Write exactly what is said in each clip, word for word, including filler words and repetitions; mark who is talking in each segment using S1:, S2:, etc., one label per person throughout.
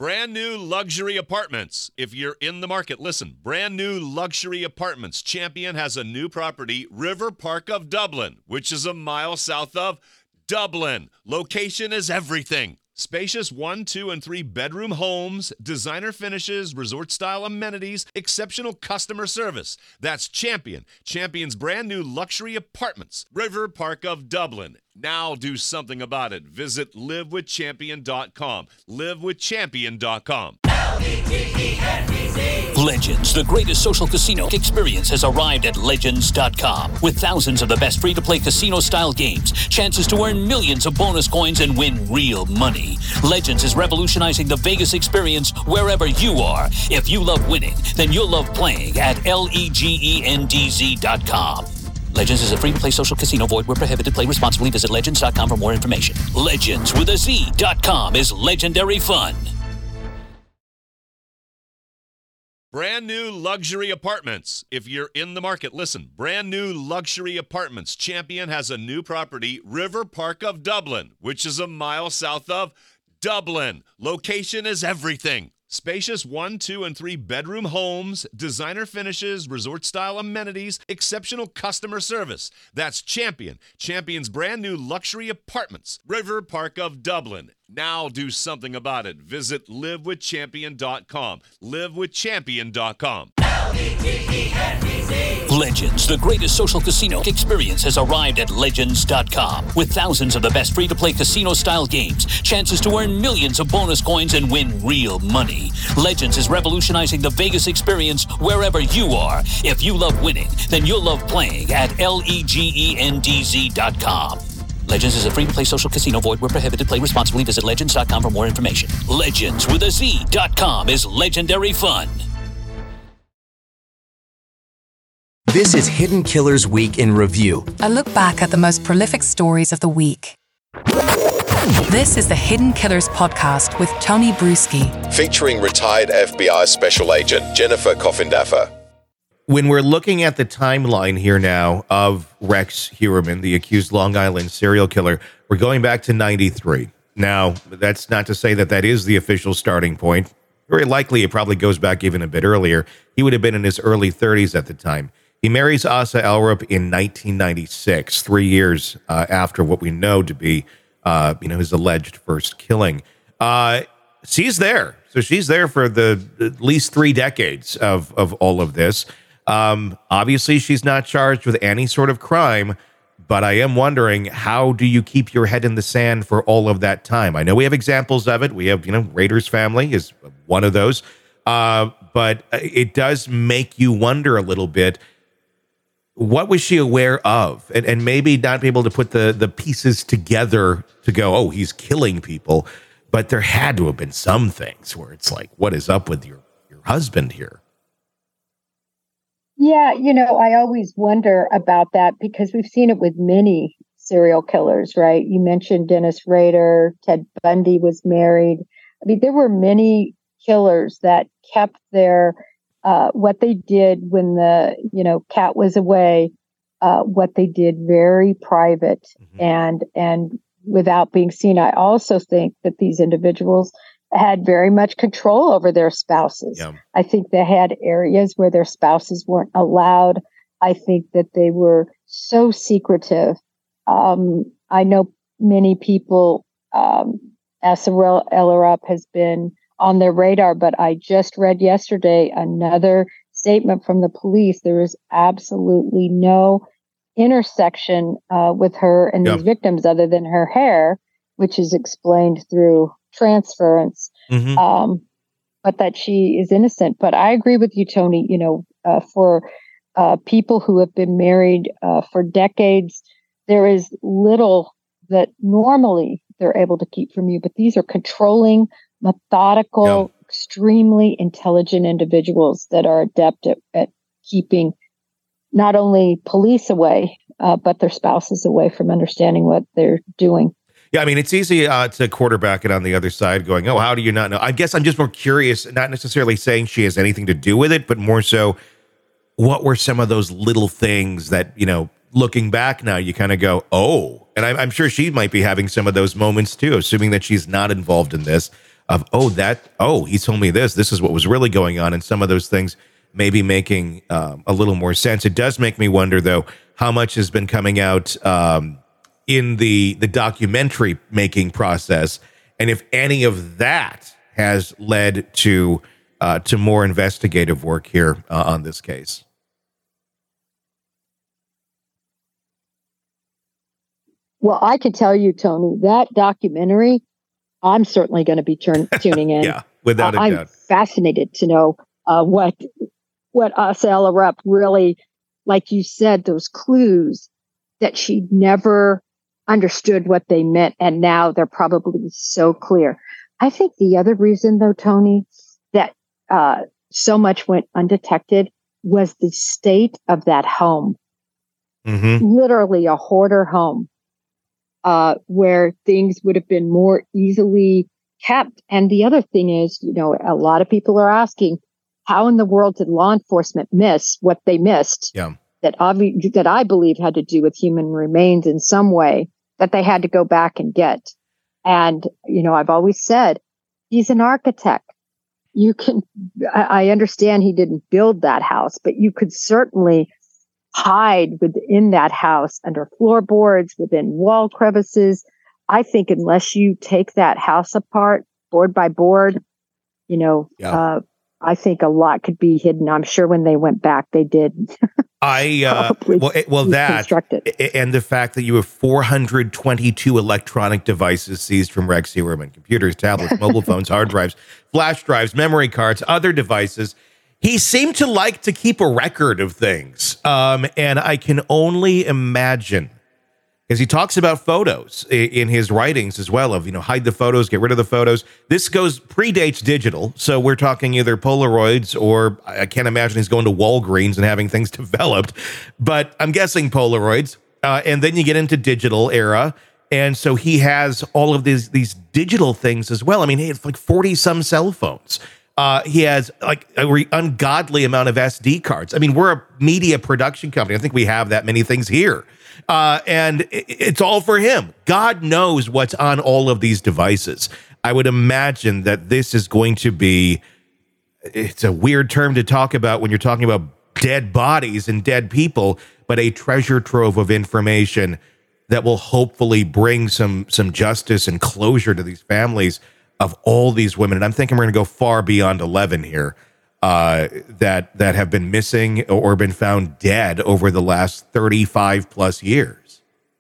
S1: Brand new luxury apartments. If you're in the market, listen. Brand new luxury apartments. Champion has a new property, River Park of Dublin, which is a mile south of Dublin. Location is everything. Spacious one, two, and three bedroom homes, designer finishes, resort-style amenities, exceptional customer service. That's Champion. Champion's brand new luxury apartments. River Park of Dublin. Now do something about it. Visit live with champion dot com. live with champion dot com.
S2: Legends, the greatest social casino experience, has arrived at legends dot com. With thousands of the best free-to-play casino-style games, chances to earn millions of bonus coins and win real money. Legends is revolutionizing the Vegas experience wherever you are. If you love winning, then you'll love playing at legends dot com. Legends is a free-to-play social casino. Void where prohibited. Play responsibly. Visit legends dot com for more information. Legends with a Z dot com is legendary fun.
S1: Brand new luxury apartments. If you're in the market, listen. Brand new luxury apartments. Champion has a new property, River Park of Dublin, which is a mile south of Dublin. Location is everything. Spacious one, two, and three bedroom homes, designer finishes, resort-style amenities, exceptional customer service. That's Champion. Champion's brand new luxury apartments. River Park of Dublin. Now do something about it. Visit live with champion dot com. live with champion dot com.
S2: Legends, the greatest social casino experience, has arrived at legends dot com. With thousands of the best free-to-play casino-style games, chances to earn millions of bonus coins and win real money. Legends is revolutionizing the Vegas experience wherever you are. If you love winning, then you'll love playing at legends dot com. Legends is a free-to-play social casino. Void where prohibited. Play responsibly. Visit legends dot com for more information. Legends with a Z dot com is legendary fun.
S3: This is Hidden Killers Week in Review.
S4: A look back at the most prolific stories of the week. This is the Hidden Killers podcast with Tony Bruschi.
S5: Featuring retired F B I Special Agent Jennifer Coffindaffer.
S6: When we're looking at the timeline here now of Rex Heuermann, the accused Long Island serial killer, we're going back to ninety-three. Now, that's not to say that that is the official starting point. Very likely it probably goes back even a bit earlier. He would have been in his early thirties at the time. He marries Asa Elrup in nineteen ninety-six, three years uh, after what we know to be, uh, you know, his alleged first killing. Uh, she's there. So she's there for the at least three decades of, of all of this. Um, obviously, she's not charged with any sort of crime, but I am wondering, how do you keep your head in the sand for all of that time? I know we have examples of it. We have, you know, Rader's family is one of those. Uh, but it does make you wonder a little bit, what was she aware of? And, and maybe not be able to put the, the pieces together to go, oh, he's killing people. But there had to have been some things where it's like, what is up with your, your husband here?
S7: Yeah, you know, I always wonder about that because we've seen it with many serial killers, right? You mentioned Dennis Rader, Ted Bundy was married. I mean, there were many killers that kept their, uh, what they did when the, you know, cat was away, uh, what they did very private mm-hmm. and, and without being seen. I also think that these individuals had very much control over their spouses. Yeah. I think they had areas where their spouses weren't allowed. I think that they were so secretive. Um, I know many people, um, Asa Elrup has been on their radar, but I just read yesterday another statement from the police. There is absolutely no intersection uh, with her and yeah. these victims other than her hair, which is explained through transference, mm-hmm. um, but that she is innocent. But I agree with you, Tony, you know, uh, for uh, people who have been married uh, for decades, there is little that normally they're able to keep from you, but these are controlling, methodical, yeah. extremely intelligent individuals that are adept at, at keeping not only police away, uh, but their spouses away from understanding what they're doing.
S6: Yeah, I mean, it's easy uh, to quarterback it on the other side going, oh, how do you not know? I guess I'm just more curious, not necessarily saying she has anything to do with it, but more so, what were some of those little things that, you know, looking back now, you kind of go, oh, and I'm, I'm sure she might be having some of those moments too, assuming that she's not involved in this. of, oh, that, oh, he told me this, this is what was really going on. And some of those things maybe making um, a little more sense. It does make me wonder, though, how much has been coming out um, in the the documentary making process, and if any of that has led to uh, to more investigative work here uh, on this case.
S7: Well, I can tell you, Tony, that documentary, I'm certainly going to be turn, tuning in.
S6: Yeah, without a
S7: I'm
S6: doubt.
S7: fascinated to know uh, what what Acela Rupp really, like you said, those clues that she never understood what they meant, and now they're probably so clear. I think the other reason, though, Tony, that uh, so much went undetected was the state of that home.
S6: Mm-hmm.
S7: Literally a hoarder home. Uh, where things would have been more easily kept. And the other thing is, you know, a lot of people are asking, how in the world did law enforcement miss what they missed?
S6: Yeah.
S7: That obvi- that I believe had to do with human remains in some way that they had to go back and get. And, you know, I've always said, he's an architect. You can, I, I understand he didn't build that house, but you could certainly hide within that house under floorboards, within wall crevices. I think unless you take that house apart board by board, you know,
S6: Yeah.
S7: uh, I think a lot could be hidden. I'm sure when they went back, they did.
S6: I uh, well, it- well that a- and the fact that you have four hundred twenty-two electronic devices seized from Rex Heuermann: computers, tablets, mobile phones, hard drives, flash drives, memory cards, other devices. He seemed to like to keep a record of things, um, and I can only imagine, because he talks about photos in, in his writings as well, of, you know, hide the photos, get rid of the photos. This goes predates digital, so we're talking either Polaroids or I can't imagine he's going to Walgreens and having things developed, but I'm guessing Polaroids. Uh, and then you get into digital era, and so he has all of these these digital things as well. I mean, he has like forty some cell phones. Uh, he has like a re- ungodly amount of S D cards. I mean, we're a media production company. I think we have that many things here. Uh, and it, it's all for him. God knows what's on all of these devices. I would imagine that this is going to be, it's a weird term to talk about when you're talking about dead bodies and dead people, but a treasure trove of information that will hopefully bring some, some justice and closure to these families of all these women. And I'm thinking we're going to go far beyond eleven here, uh, that that have been missing or been found dead over the last thirty-five plus years.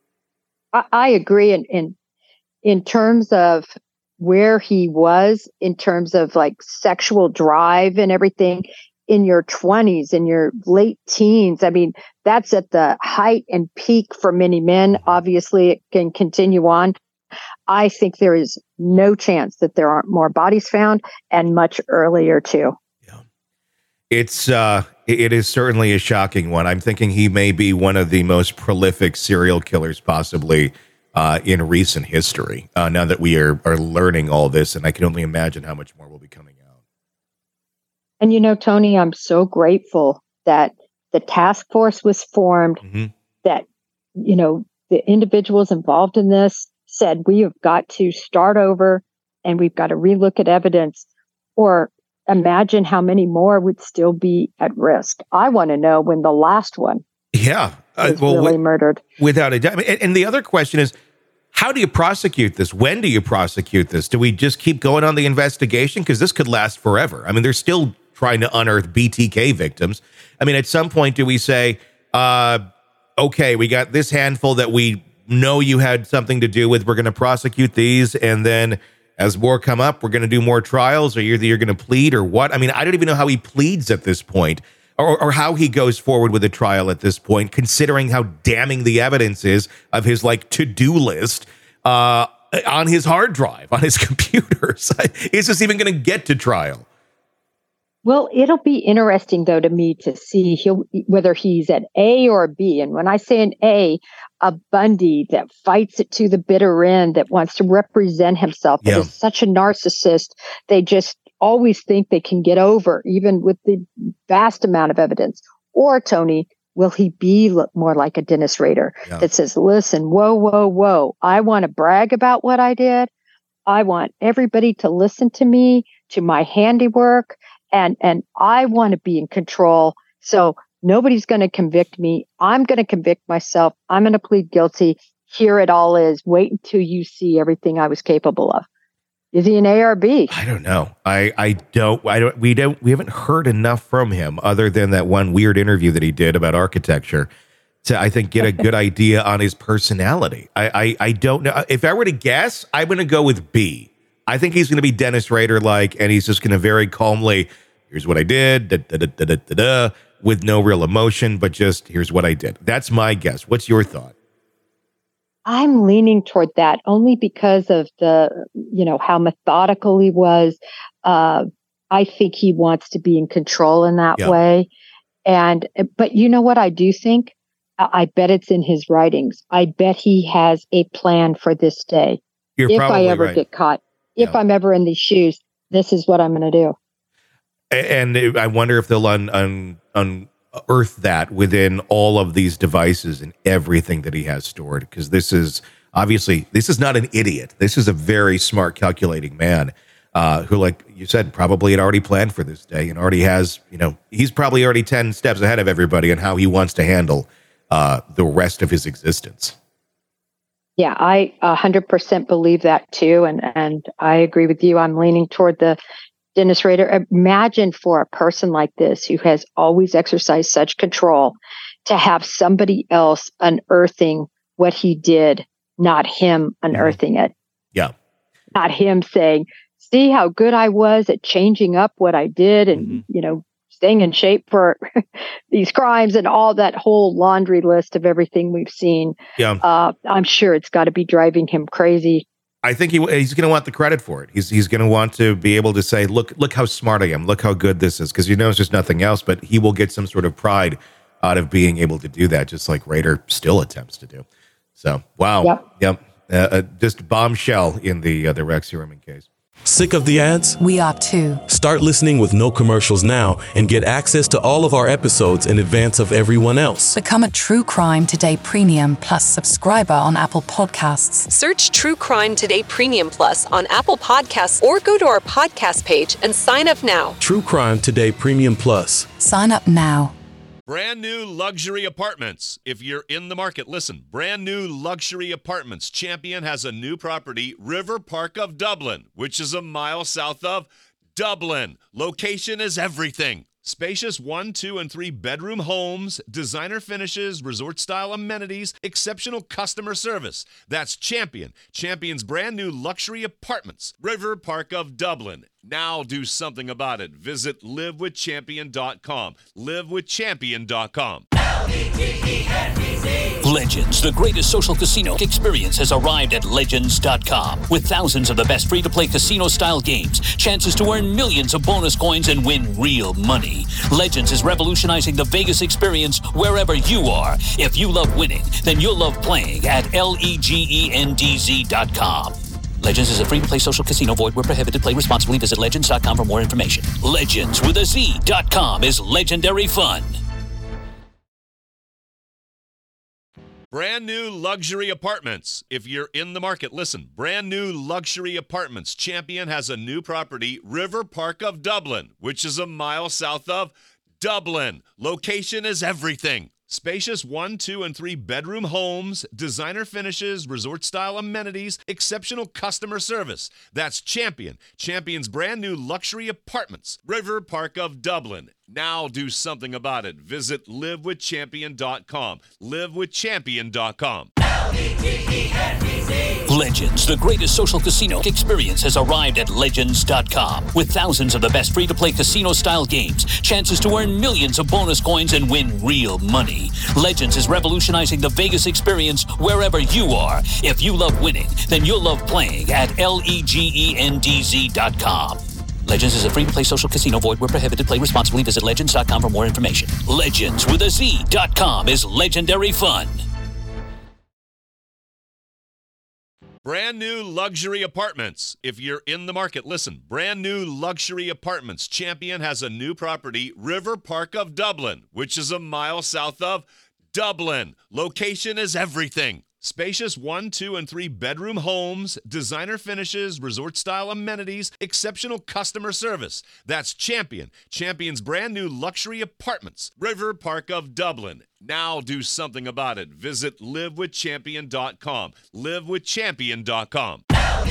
S7: I, I agree. In, in in terms of where he was, in terms of like sexual drive and everything, in your twenties, in your late teens. I mean, that's at the height and peak for many men. Obviously, it can continue on. I think there is no chance that there aren't more bodies found, and much earlier too.
S6: Yeah. It's uh, it is certainly a shocking one. I'm thinking he may be one of the most prolific serial killers possibly uh, in recent history. Uh, now that we are are learning all this, and I can only imagine how much more will be coming out.
S7: And you know, Tony, I'm so grateful that the task force was formed.
S6: Mm-hmm.
S7: That, you know, the individuals involved in this said, we have got to start over and we've got to relook at evidence, or imagine how many more would still be at risk. I want to know when the last one
S6: yeah, uh,
S7: was
S6: well,
S7: really
S6: with,
S7: murdered.
S6: Without a doubt. I mean, and, and the other question is, how do you prosecute this? When do you prosecute this? Do we just keep going on the investigation? Because this could last forever. I mean, they're still trying to unearth B T K victims. I mean, at some point, do we say, uh, okay, we got this handful that we know you had something to do with, we're going to prosecute these, and then as more come up, we're going to do more trials, or either you're going to plead or what? I mean, I don't even know how he pleads at this point, or, or how he goes forward with a trial at this point, considering how damning the evidence is of his like to-do list uh, on his hard drive, on his computers. Is this even going to get to trial?
S7: Well, it'll be interesting, though, to me to see he'll, whether he's at A or B. And when I say an A, a Bundy that fights it to the bitter end, that wants to represent himself,
S6: yeah.
S7: that is such a narcissist. They just always think they can get over, even with the vast amount of evidence. Or, Tony, will he be look more like a Dennis Rader
S6: yeah.
S7: that says, listen, whoa, whoa, whoa, I want to brag about what I did, I want everybody to listen to me, to my handiwork, and and I want to be in control. So nobody's going to convict me. I'm going to convict myself. I'm going to plead guilty. Here it all is. Wait until you see everything I was capable of. Is he an A or B?
S6: I don't know. I, I don't, I don't, we don't, we haven't heard enough from him other than that one weird interview that he did about architecture to, I think, get a good idea on his personality. I, I, I don't know. If I were to guess, I'm going to go with B. I think he's going to be Dennis Rader-like, and he's just going to very calmly, here's what I did, da, da, da, da, da, da, da, with no real emotion, but just here's what I did. That's my guess. What's your thought?
S7: I'm leaning toward that only because of the, you know, how methodical he was. Uh, I think he wants to be in control in that
S6: yeah.
S7: way. And, but you know what I do think? I, I bet it's in his writings. I bet he has a plan for this day.
S6: You're
S7: if
S6: probably
S7: I ever
S6: right.
S7: get caught, if
S6: yeah.
S7: I'm ever in these shoes, this is what I'm going to do.
S6: And I wonder if they'll un, un, unearth that within all of these devices and everything that he has stored. Because this is obviously, this is not an idiot. This is a very smart, calculating man uh, who, like you said, probably had already planned for this day and already has, you know, he's probably already ten steps ahead of everybody on how he wants to handle uh, the rest of his existence.
S7: Yeah, I one hundred percent believe that too. And, and I agree with you. I'm leaning toward the Dennis Rader. Imagine for a person like this who has always exercised such control to have somebody else unearthing what he did, not him unearthing it.
S6: Yeah.
S7: Not him saying, see how good I was at changing up what I did and, mm-hmm. you know, staying in shape for these crimes and all that whole laundry list of everything we've seen.
S6: Yeah.
S7: Uh, I'm sure it's got to be driving him crazy.
S6: I think he, he's going to want the credit for it. He's he's going to want to be able to say, look, look how smart I am. Look how good this is. Because he knows there's nothing else, but he will get some sort of pride out of being able to do that, just like Rader still attempts to do. So, wow.
S7: Yep.
S6: Yep. Uh, uh, just bombshell in the, uh, the Rex Heuermann case.
S8: Sick of the ads?
S4: We are too.
S8: Start listening with no commercials now and get access to all of our episodes in advance of everyone else.
S4: Become a True Crime Today Premium Plus subscriber on Apple Podcasts.
S9: Search True Crime Today Premium Plus on Apple Podcasts or go to our podcast page and sign up now.
S8: True Crime Today Premium Plus.
S4: Sign up now.
S1: Brand new luxury apartments. If you're in the market, listen. Brand new luxury apartments. Champion has a new property, River Park of Dublin, which is a mile south of Dublin. Location is everything. Spacious one, two, and three bedroom homes, designer finishes, resort-style amenities, exceptional customer service. That's Champion. Champion's brand new luxury apartments, River Park of Dublin. Now do something about it. Visit live with champion dot com. live with champion dot com.
S2: Legends, the greatest social casino experience, has arrived at legends dot com. With thousands of the best free-to-play casino-style games, chances to earn millions of bonus coins and win real money. Legends is revolutionizing the Vegas experience wherever you are. If you love winning, then you'll love playing at legends dot com. Legends is a free-to-play social casino. Void where prohibited. Play responsibly. Visit legends dot com for more information. Legends with a Z dot com is legendary fun.
S1: Brand new luxury apartments. If you're in the market, listen. Brand new luxury apartments. Champion has a new property, River Park of Dublin, which is a mile south of Dublin. Location is everything. Spacious one, two, and three bedroom homes, designer finishes, resort-style amenities, exceptional customer service. That's Champion. Champion's brand new luxury apartments, River Park of Dublin. Now do something about it. Visit live with champion dot com. live with champion dot com.
S2: Legends, the greatest social casino experience, has arrived at legends dot com. With thousands of the best free-to-play casino-style games, chances to earn millions of bonus coins and win real money. Legends is revolutionizing the Vegas experience wherever you are. If you love winning, then you'll love playing at legends dot com. Legends is a free-to-play social casino. Void where prohibited. Play responsibly. Visit legends dot com for more information. Legends with a Z dot com is legendary fun.
S1: Brand new luxury apartments. If you're in the market, listen. Brand new luxury apartments. Champion has a new property, River Park of Dublin, which is a mile south of Dublin. Location is everything. Spacious one, two, and three bedroom homes, designer finishes, resort-style amenities, exceptional customer service. That's Champion. Champion's brand new luxury apartments. River Park of Dublin. Now do something about it. Visit live with champion dot com. live with champion dot com.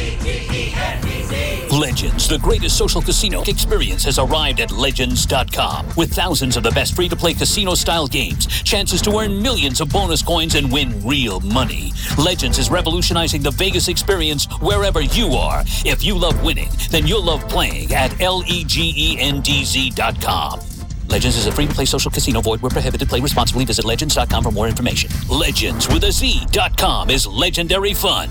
S2: Legends, the greatest social casino experience, has arrived at legends dot com. With thousands of the best free-to-play casino-style games, chances to earn millions of bonus coins and win real money. Legends is revolutionizing the Vegas experience wherever you are. If you love winning, then you'll love playing at legends dot com. Legends is a free-to-play social casino. Void where prohibited. Play responsibly. Visit legends dot com for more information. Legends with a Z dot com is legendary fun.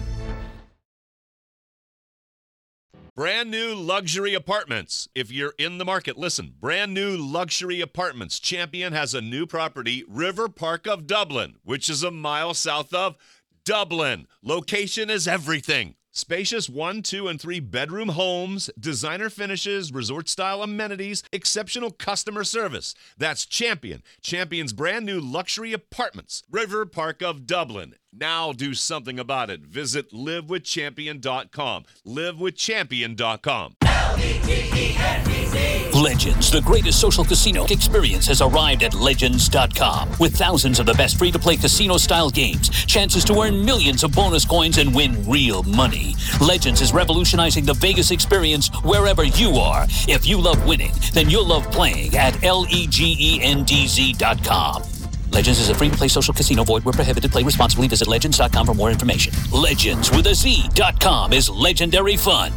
S1: Brand new luxury apartments. If you're in the market, listen. Brand new luxury apartments. Champion has a new property, River Park of Dublin, which is a mile south of Dublin. Location is everything. Spacious one, two, and three bedroom homes, designer finishes, resort-style amenities, exceptional customer service. That's Champion. Champion's brand new luxury apartments. River Park of Dublin. Now do something about it. Visit live with champion dot com. live with champion dot com.
S2: Legends, the greatest social casino experience, has arrived at legends dot com. With thousands of the best free-to-play casino-style games, chances to earn millions of bonus coins and win real money. Legends is revolutionizing the Vegas experience wherever you are. If you love winning, then you'll love playing at legends dot com. Legends is a free-to-play social casino. Void where prohibited. Play responsibly. Visit legends dot com for more information. Legends with a Z dot com is legendary fun.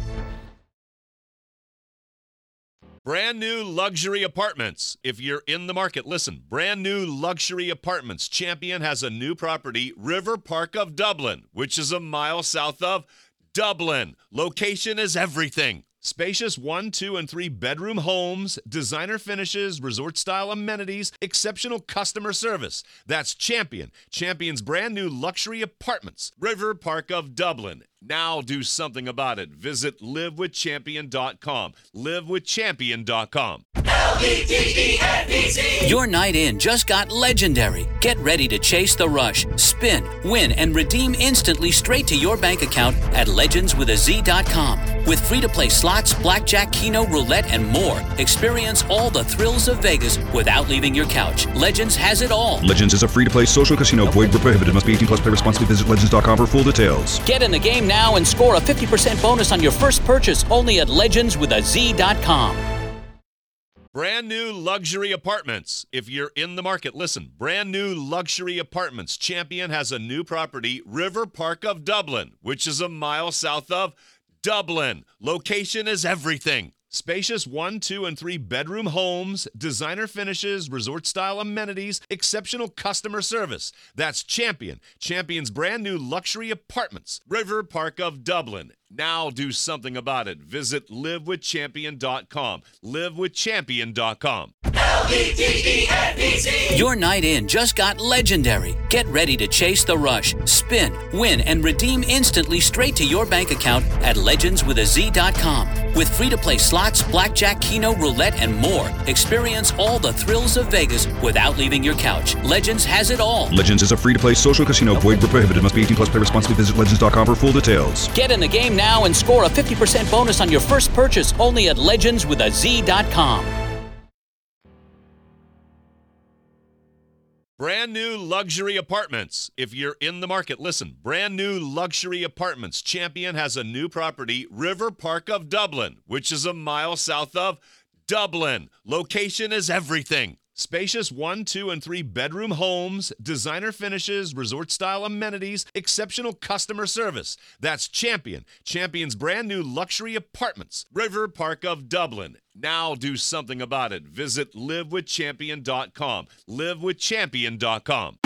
S1: Brand new luxury apartments. If you're in the market, listen. Brand new luxury apartments. Champion has a new property, River Park of Dublin, which is a mile south of Dublin. Location is everything. Spacious one, two, and three bedroom homes, designer finishes, resort-style amenities, exceptional customer service. That's Champion. Champion's brand new luxury apartments. River Park of Dublin. Now do something about it. Visit live with champion dot com. live with champion dot com.
S2: Your night in just got legendary. Get ready to chase the rush, spin, win, and redeem instantly straight to your bank account at legends with a Z dot com. With free-to-play slots, blackjack, keno, roulette, and more, experience all the thrills of Vegas without leaving your couch. Legends has it all.
S10: Legends is a free-to-play social casino. Void where prohibited. Must be eighteen plus. Play responsibly. Visit legends dot com for full details.
S2: Get in the game now and score a fifty percent bonus on your first purchase only at legends with a Z dot com.
S1: Brand new luxury apartments. If you're in the market, listen. Brand new luxury apartments. Champion has a new property, River Park of Dublin, which is a mile south of Dublin. Location is everything. Spacious one, two, and three bedroom homes, designer finishes, resort-style amenities, exceptional customer service. That's Champion. Champion's brand new luxury apartments. River Park of Dublin. Now do something about it. Visit live with champion dot com. live with champion dot com.
S2: Your night in just got legendary. Get ready to chase the rush, spin, win, and redeem instantly straight to your bank account at legends with a Z dot com. With free-to-play slots, blackjack, keno, roulette, and more, experience all the thrills of Vegas without leaving your couch. Legends has it all.
S10: Legends is a free-to-play social casino. Void where prohibited. Must be eighteen plus. Play responsibly. Visit legends dot com for full details.
S2: Get in the game now and score a fifty percent bonus on your first purchase only at legends with a Z dot com.
S1: Brand new luxury apartments. If you're in the market, listen. Brand new luxury apartments. Champion has a new property, River Park of Dublin, which is a mile south of Dublin. Location is everything. Spacious one, two, and three bedroom homes, designer finishes, resort-style amenities, exceptional customer service. That's Champion. Champion's brand new luxury apartments. River Park of Dublin. Now do something about it. Visit live with champion dot com. live with champion dot com.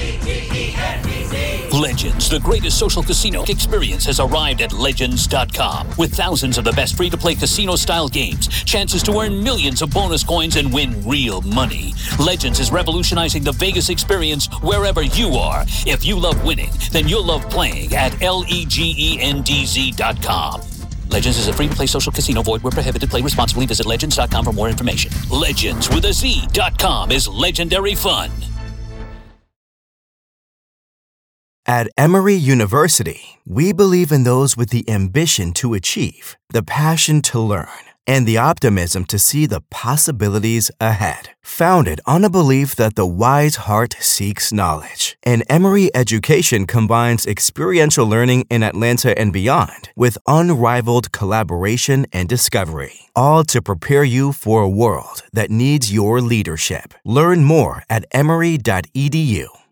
S2: Legends, the greatest social casino experience, has arrived at legends dot com. With thousands of the best free-to-play casino-style games, chances to earn millions of bonus coins and win real money. Legends is revolutionizing the Vegas experience wherever you are. If you love winning, then you'll love playing at legends dot com. Legends is a free-to-play social casino. Void where prohibited. Play responsibly. Visit legends dot com for more information. Legends with a Z dot com is legendary fun.
S11: At Emory University, we believe in those with the ambition to achieve, the passion to learn, and the optimism to see the possibilities ahead. Founded on a belief that the wise heart seeks knowledge, and Emory education combines experiential learning in Atlanta and beyond with unrivaled collaboration and discovery, all to prepare you for a world that needs your leadership. Learn more at emory dot e d u.